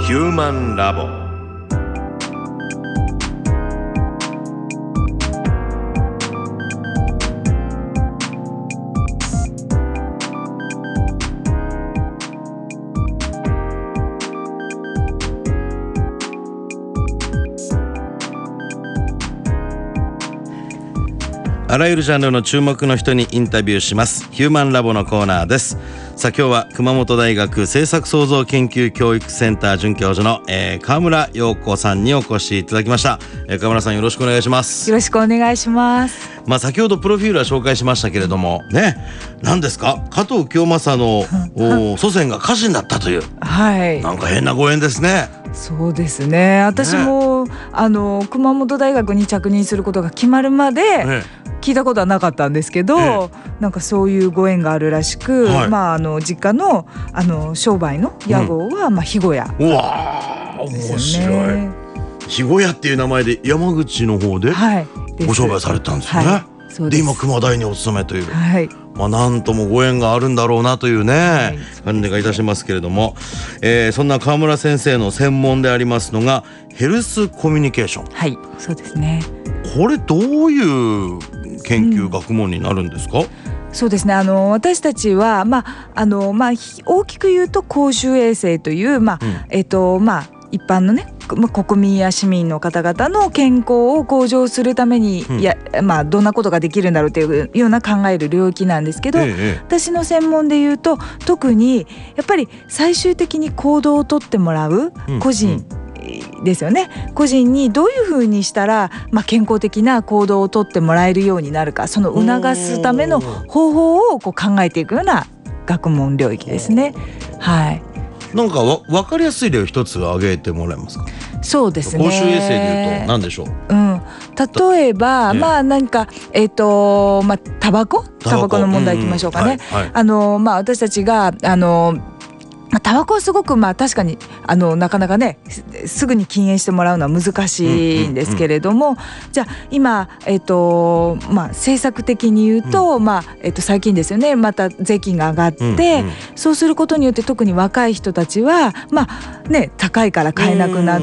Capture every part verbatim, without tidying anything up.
ヒューマンラボ。あらゆるジャンルの注目の人にインタビューしますヒューマンラボのコーナーです。さあ今日は熊本大学政策創造研究教育センター准教授の、えー、川村陽子さんにお越しいただきました、えー、川村さんよろしくお願いします。 よろしくお願いします。 まあ、先ほどプロフィールは紹介しましたけれどもね、何ですか加藤清正の祖先が家臣だったという、 はい、 なんか変なご縁ですね。 そうですね。私も、ね、あの熊本大学に着任することが決まるまで、ね、聞いたことはなかったんですけど、ね、なんかそういうご縁があるらしく、はい、まあ、あの実家 の, あの商売の屋号は、うん、まあ、肥後屋、 うわー面白い。肥後屋っていう名前で山口の方でご商売されてたんですね、はい、そうです。で今熊大にお勤めという、はい、まあ、なんともご縁があるんだろうなというね、はい、感じがいたしますけれども、えー、そんな川村先生の専門でありますのがヘルスコミュニケーション。 はい、そうですね。 これどういう研究学問になるんですか？うん、 そうですね。あの私たちは、まああのまあ、大きく言うと公衆衛生という、まあ、うん、えっとまあ一般のね、まあ、国民や市民の方々の健康を向上するために、うん、やまあ、どんなことができるんだろうというような考える領域なんですけど、ええ、私の専門で言うと特にやっぱり最終的に行動をとってもらう個人、うんうん、ですよね。個人にどういうふうにしたら、まあ、健康的な行動をとってもらえるようになるか、その促すための方法をこう考えていくような学問領域ですね。はい。なんかわ分かりやすい例を一つ挙げてもらえますか？ そうですね。 公衆衛生でいうと何でしょう？ うん、例えば、ね、まあ何かえっとまあタバコタバコの問題いきましょうかね。はいはい、あのまあ私たちがあのタバコはすごく、まあ、確かにあのなかなかねすぐに禁煙してもらうのは難しいんですけれども、うんうんうん、じゃあ今、えーとまあ、政策的に言うと、うんまあえー、と最近ですよね、また税金が上がって、うんうん、そうすることによって特に若い人たちは、まあね、高いから買えなくなって、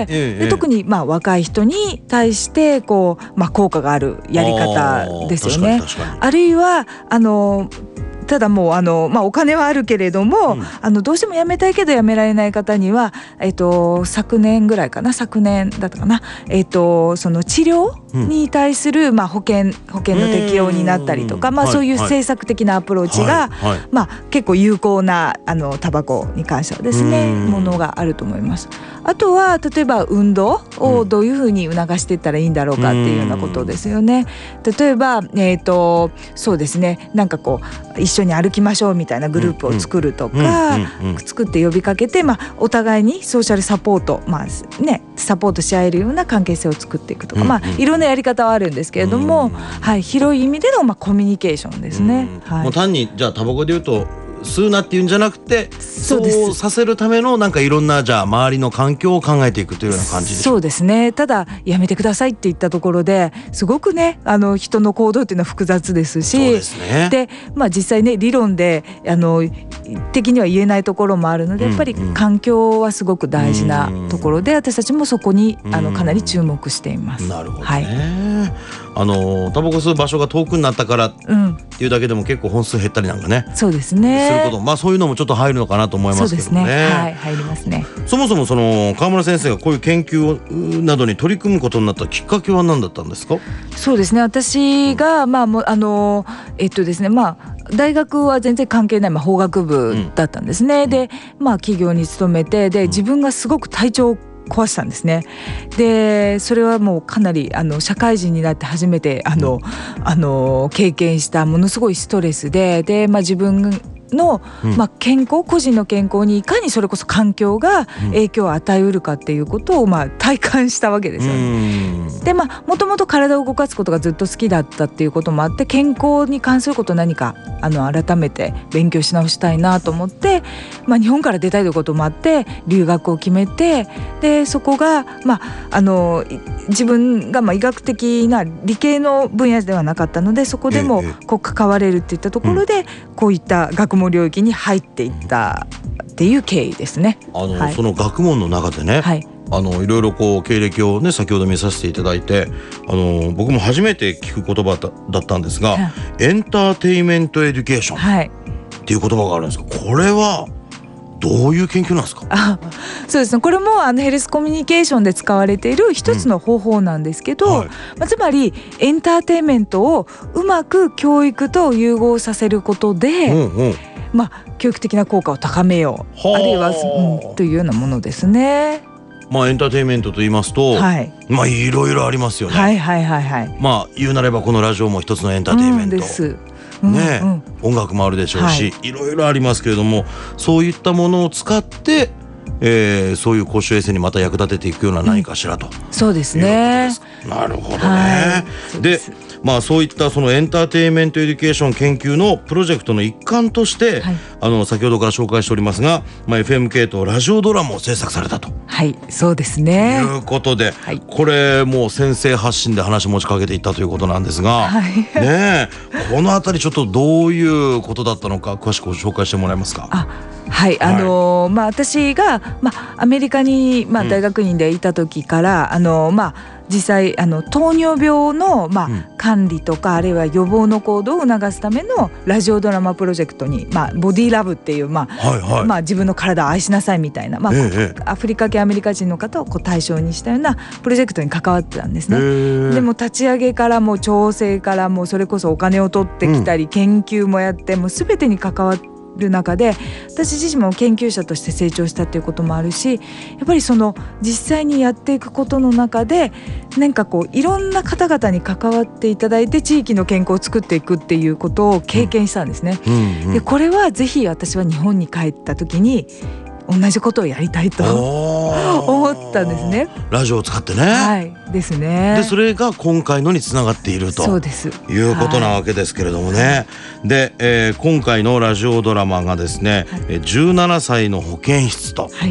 で特に、まあ、若い人に対してこう、まあ、効果があるやり方ですよね。あるいはあのただもうあの、まあ、お金はあるけれども、うん、あのどうしてもやめたいけどやめられない方には、えっと、昨年ぐらいかな昨年だったかな、えっと、その治療に対する、うんまあ、保険保険の適用になったりとか、まあ、そういう政策的なアプローチが、はいはいまあ、結構有効なあのタバコに関してはですねものがあると思います。あとは例えば運動をどういうふうに促していったらいいんだろうかっていうようなことですよね。例えば、えーと、そうですねなんかこう一緒に歩きましょうみたいなグループを作るとか作って呼びかけて、まあ、お互いにソーシャルサポート、まあね、サポートし合えるような関係性を作っていくとか、まあ、いろんなやり方はあるんですけれども、はい、広い意味での、まあ、コミュニケーションですね。はい、 もう単にじゃあタバコで言うと吸うなっていうんじゃなくてそうさせるためのなんかいろんなじゃあ周りの環境を考えていくというような感じでしょう。 そうですね。ただやめてくださいって言ったところですごくねあの人の行動っていうのは複雑ですし、 そうですね。 で、まあ、実際ね理論であの的には言えないところもあるのでやっぱり環境はすごく大事なところで、うんうん、私たちもそこにあのかなり注目しています。 なるほどね。はい、あのタバコ吸う場所が遠くになったからっていうだけでも結構本数減ったりなんかね、 うん、そうですねすること、まあ、そういうのもちょっと入るのかなと思いますけどね。 そうですね、はい、入りますね。 そもそもその川村先生がこういう研究などに取り組むことになったきっかけは何だったんですか？ そうですね私が、まあもうあのえっとですねまあ大学は全然関係ない、まあ、法学部だったんですね。うん、で、まあ、企業に勤めてで自分がすごく体調を壊したんですね。でそれはもうかなりあの社会人になって初めてあの、うん、あの経験したものすごいストレスでで、まあ、自分の、うんまあ、健康個人の健康にいかにそれこそ環境が影響を与えうるかっていうことを、まあ、体感したわけですよね。でまあもともと体を動かすことがずっと好きだったっていうこともあって健康に関することを何かあの改めて勉強し直したいなと思って、まあ、日本から出たいということもあって留学を決めてでそこが、まあ、あの自分がまあ医学的な理系の分野ではなかったのでそこでもこう関われるっていったところでこういった学問領域に入っていったっていう経緯ですね。 あの、はい、その学問の中でね、はい、あのいろいろこう経歴をね先ほど見させていただいて、あの僕も初めて聞く言葉 だ, だったんですが、はい、エンターテイメントエデュケーションっていう言葉があるんですが、これはどういう研究なんですか？ あ、そうですね、これもあのヘルスコミュニケーションで使われている一つの方法なんですけど、うんはい、まあ、つまりエンターテインメントをうまく教育と融合させることで、うんうん、まあ、教育的な効果を高めよう、あるいは、うん、というようなものですね。 まあ、エンターテインメントと言いますと、はい、まあいろいろありますよね。 はいはいはいはい。 まあ言うなればこのラジオも一つのエンターテインメント、うん、ですね、うんうん、音楽もあるでしょうし、はい、いろいろありますけれども、そういったものを使って、えー、そういう公衆衛生にまた役立てていくような何かしらと、うん、 そうですね。 なるほどね、はい、でまあ、そういったそのエンターテインメントエデュケーション研究のプロジェクトの一環として、はい、あの先ほどから紹介しておりますが、まあ、エフエムケー とラジオドラマを制作されたと、 はい、そうですね、 いうことで、はい、これもう先生発信で話持ちかけていったということなんですが、はい、ねえ、このあたりちょっとどういうことだったのか詳しくご紹介してもらえますか？ あ、はい、あのーはい、まあ、私が、まあ、アメリカに、まあ、大学院でいた時から、うん、あのー、まあ実際あの糖尿病の、まあうん、管理とかあるいは予防の行動を促すためのラジオドラマプロジェクトに、まあ、ボディラブっていう、まあはいはい、まあ、自分の体を愛しなさいみたいな、まあええ、アフリカ系アメリカ人の方をこう対象にしたようなプロジェクトに関わってたんですね。でも立ち上げからもう調整からもうそれこそお金を取ってきたり、うん、研究もやってもう全てに関わってる中で、私自身も研究者として成長したっていうこともあるし、やっぱりその実際にやっていくことの中でなんかこういろんな方々に関わっていただいて地域の健康を作っていくっていうことを経験したんですね、うんうんうん、でこれはぜひ私は日本に帰った時に同じことをやりたいと思ったんですね。 ラジオを使ってね、 はいですね。 でそれが今回のにつながっているとそうですいうことなわけですけれどもね、はい、で、えー、今回のラジオドラマがですね、はい、じゅうななさいの保健室と、はい、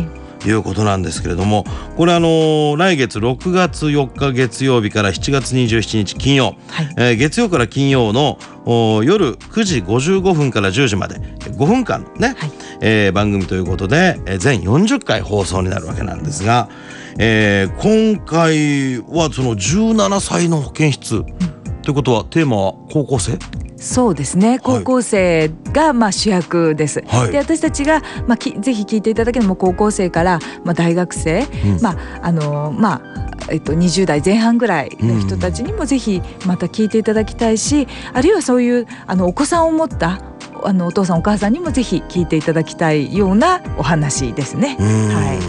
いうことなんですけれども、これあのー、来月ろくがつよっか月曜日からしちがつにじゅうしちにち金曜、はい、えー、月曜から金曜の夜くじごじゅうごふんからじゅうじまでごふんかんのね、はい、えー、番組ということで、えー、全よんじゅっかい放送になるわけなんですが、えー、今回はそのじゅうななさいの保健室、うん、ということはテーマは高校生？ そうですね、高校生がまあ主役です、はい、で私たちがまあきぜひ聞いていただけるのも高校生からまあ大学生、うん、まああのまあえっと、にじゅうだいぜん半ぐらいの人たちにもぜひまた聞いていただきたいし、うん、あるいはそういうあのお子さんを持ったあのお父さんお母さんにもぜひ聞いていただきたいようなお話ですね。はい、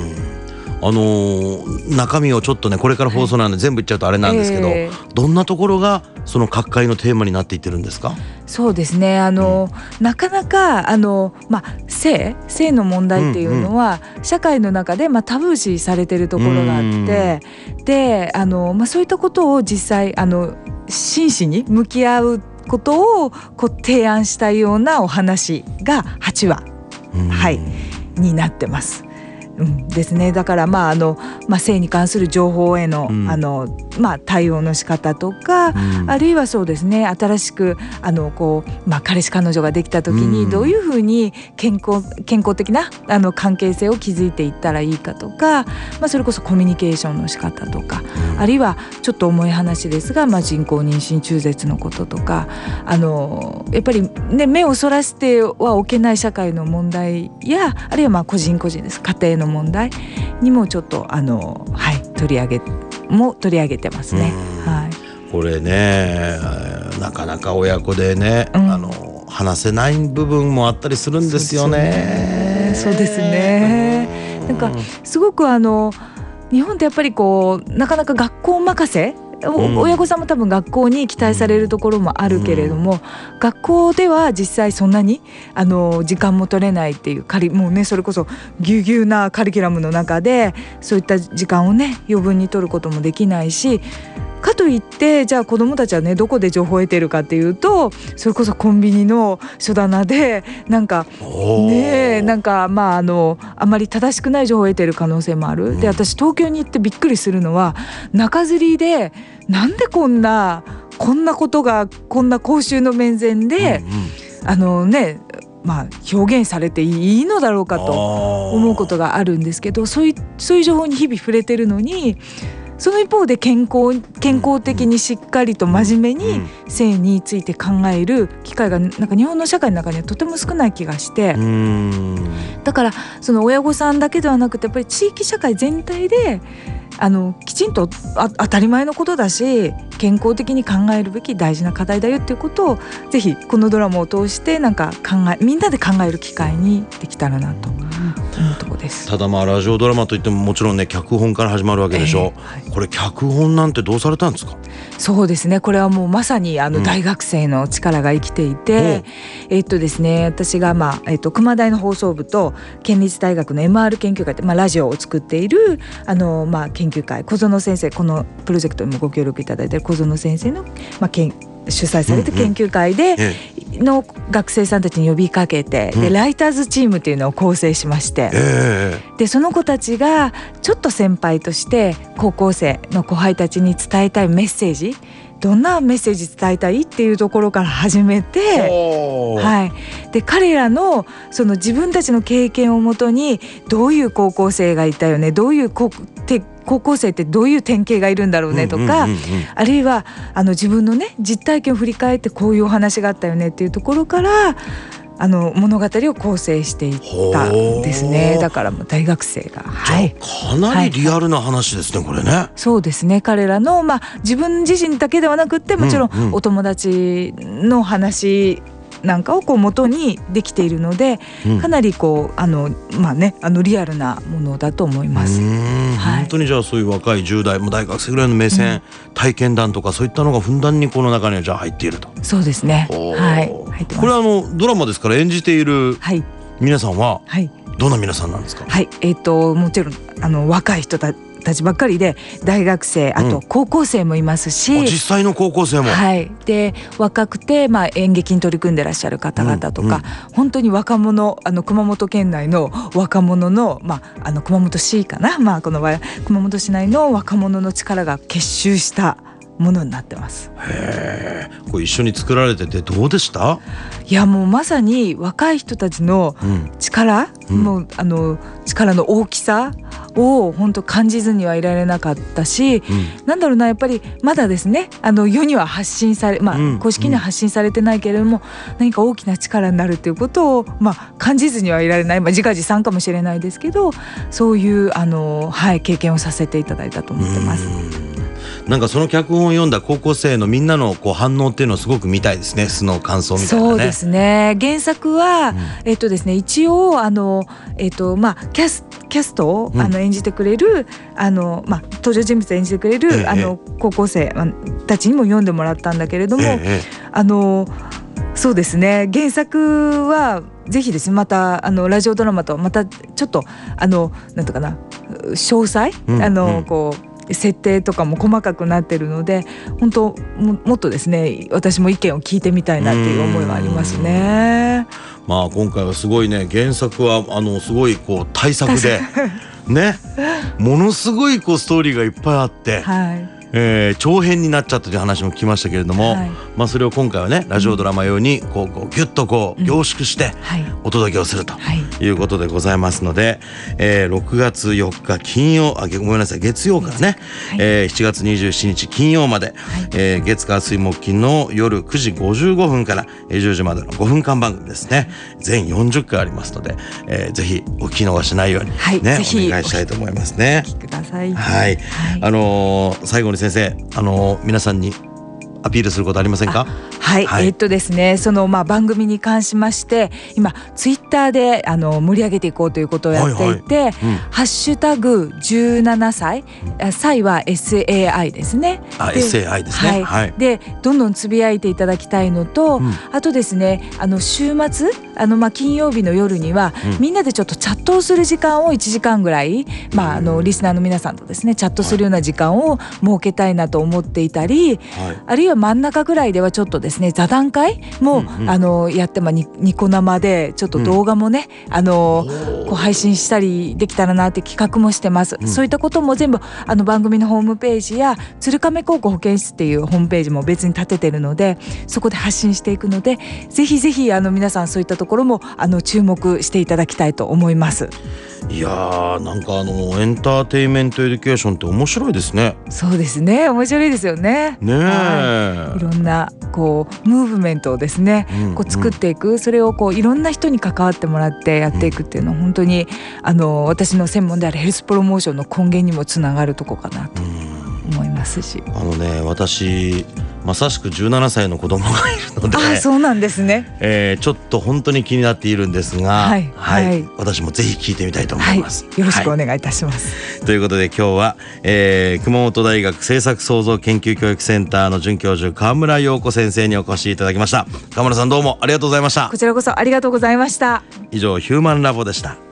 あのー、中身をちょっとねこれから放送なんで全部言っちゃうとあれなんですけど、えー、どんなところがその各界のテーマになっていってるんですか？ そうですね、あの、うん、なかなかあの、まあ、性性の問題っていうのは、うんうん、社会の中で、まあ、タブー視されてるところがあってであの、まあ、そういったことを実際あの真摯に向き合うことをこう提案したようなお話がはちわ、はい、になってます。うん、ですね。だからまああの、まあ、性に関する情報への、うん、あのまあ、対応の仕方とか、うん、あるいはそうですね新しくあのこう、まあ、彼氏彼女ができた時にどういうふうに健康、健康的なあの関係性を築いていったらいいかとか、まあ、それこそコミュニケーションの仕方とか、うん、あるいはちょっと重い話ですが、まあ、人工妊娠中絶のこととかあのやっぱり、ね、目をそらしてはおけない社会の問題やあるいはまあ個人個人です家庭の問題にもちょっとあの、はい、取り上げも取り上げてますね。はい、 これねなかなか親子でね、うん、あの話せない部分もあったりするんですよね。 そうですね。なんかすごくあの日本ってやっぱりこうなかなか学校任せうん、親御さんも多分学校に期待されるところもあるけれども、うん、学校では実際そんなにあの時間も取れないっていうカリもうねそれこそぎゅうぎゅうなカリキュラムの中でそういった時間をね余分に取ることもできないしかといってじゃあ子どもたちはねどこで情報を得てるかっていうとそれこそコンビニの書棚でなんかねなんかまああのあまり正しくない情報を得てる可能性もある。で私東京に行ってびっくりするのは中吊りでなんでこんなこんなことがこんな公衆の面前で、うんうん、あのねまあ、表現されていいのだろうかと思うことがあるんですけど、そういう、そういう情報に日々触れてるのに、その一方で健康、健康的にしっかりと真面目に性について考える機会がなんか日本の社会の中にはとても少ない気がして、 うーんだからその親御さんだけではなくてやっぱり地域社会全体であのきちんとあ当たり前のことだし健康的に考えるべき大事な課題だよっていうことをぜひこのドラマを通してなんか考えみんなで考える機会にできたらなと思うところです。 ただまあラジオドラマといってももちろんね脚本から始まるわけでしょ、えーはい、これ脚本なんてどうされたんですか？ そうですね、これはもうまさにあの大学生の力が生きていて、うん、えっとですね私が、まあえっと、熊大の放送部と県立大学の エムアール 研究会って、まあ、ラジオを作っているあの、まあ、研究会小園先生このプロジェクトにもご協力いただいている小園先生の、まあ、研主催された研究会での学生さんたちに呼びかけて、でライターズチームっていうのを構成しまして、でその子たちがちょっと先輩として高校生の後輩たちに伝えたいメッセージ、どんなメッセージ伝えたいっていうところから始めて、はい、で彼らのその自分たちの経験をもとにどういう高校生がいたよね、どういう高高校生ってどういう典型がいるんだろうねとか、うんうんうんうん、あるいはあの自分のね実体験を振り返ってこういうお話があったよねっていうところからあの物語を構成していったんですね。だからもう大学生が、はい、 かなりリアルな話ですね、はい、これね。 そうですね、彼らの、まあ、自分自身だけではなくってもちろんお友達の話なんかをこう元にできているので、うん、かなりこうあの、まあね、あのリアルなものだと思います。 うーん、はい、本当にじゃあそういう若いじゅう代も大学生ぐらいの目線、うん、体験談とかそういったのがふんだんにこの中にはじゃあ入っていると。 そうですね、はい、入ってます。 これはあのドラマですから演じている皆さんはどんな皆さんなんですか？ はい、えーと、もちろんあの若い人たちたちばっかりで大学生、あと高校生もいますし、うん、 実際の高校生も、 はい、で若くて、まあ、演劇に取り組んでらっしゃる方々とか、うんうん、本当に若者、あの熊本県内の若者の、まあ、あの熊本市かな、まあ、この場合熊本市内の若者の力が結集したものになってます。 へー、これ一緒に作られててどうでした？ いやもうまさに若い人たちの力、うん、もうあの力の大きさを本当感じずにはいられなかったし、うん、なんだろうな、やっぱりまだですねあの世には発信され、まあうん、公式には発信されてないけれども、うん、何か大きな力になるということを、まあ、感じずにはいられない、まあ、自画自賛かもしれないですけど、そういうあの、はい、経験をさせていただいたと思ってます。 なんかその脚本を読んだ高校生のみんなのこう反応っていうのをすごく見たいですね。素の感想みたいなね。 そうですね、原作は、うん、えっとですね一応あの、えっとまあ、キャスキャストを、うん、あの演じてくれるあの、まあ、登場人物を演じてくれる、ええ、あの高校生たちにも読んでもらったんだけれども、え、あのそうですね、原作はぜひですねまたあのラジオドラマとまたちょっとあのなんとかな詳細、うん、あのこう設定とかも細かくなってるので、本当 も, もっとですね私も意見を聞いてみたいなっていう思いはありますね。 まあ今回はすごいね、原作はあのすごいこう大作でね、ものすごいこうストーリーがいっぱいあって、はい、えー、長編になっちゃったという話も聞きましたけれども、はい、まあ、それを今回はねラジオドラマ用にこうこうギュッとこう凝縮してお届けをするということでございますので、えー、ろくがつよっか金曜、あごめんなさい月曜からね、はい、えー、しちがつにじゅうしちにち金曜まで、はい、えー、月火水木金の夜くじごじゅうごふんからじゅうじまでのごふんかん番組ですね。全よんじゅっかいありますので、えー、ぜひお聞き逃しないように、はい、ね、お願いしたいと思いますね。 お聞きください。 はい、はい、あのー、最後に先生、あのー、皆さんにアピールすることありませんか？ はい、はい、えー、っとですねその、まあ、番組に関しまして今ツイッターであの盛り上げていこうということをやっていて、はいはい、うん、ハッシュタグじゅうななさい、うん、歳は エスエーアイ ですね。 あ、エスエーアイ ですね。はい、 はい、でどんどんつぶやいていただきたいのと、うん、あとですねあの週末あの、まあ、金曜日の夜には、うん、みんなでちょっとチャットをする時間をいちじかんぐらい、まあ、あのリスナーの皆さんとですねチャットするような時間を設けたいなと思っていたり、はい、あるいは真ん中ぐらいではちょっとですですね座談会も、うんうん、あのやって、まあ、ニ, ニコ生でちょっと動画もね、うん、あのこう配信したりできたらなって企画もしてます、うん、そういったことも全部あの番組のホームページや鶴亀高校保健室っていうホームページも別に立ててるのでそこで発信していくのでぜひぜひあの皆さんそういったところもあの注目していただきたいと思います。 いやーなんかあのエンターテインメントエデュケーションって面白いですね。 そうですね面白いですよね。 ねえ、 はい、いろんなこうムーブメントをですね、うんうん、こう作っていくそれをこういろんな人に関わってもらってやっていくっていうのは、うん、本当にあの私の専門であるヘルスプロモーションの根源にもつながるとこかなと思いますし、 あのね私まさしくじゅうななさいの子供がいるのであそうなんですね、 えー、ちょっと本当に気になっているんですが、はいはいはい、私もぜひ聞いてみたいと思います、 はい、よろしくお願いいたします、 はい、ということで今日は、えー、熊本大学政策創造研究教育センターの准教授川村陽子先生にお越しいただきました。川村さんどうもありがとうございました。 こちらこそありがとうございました。 以上ヒューマンラボでした。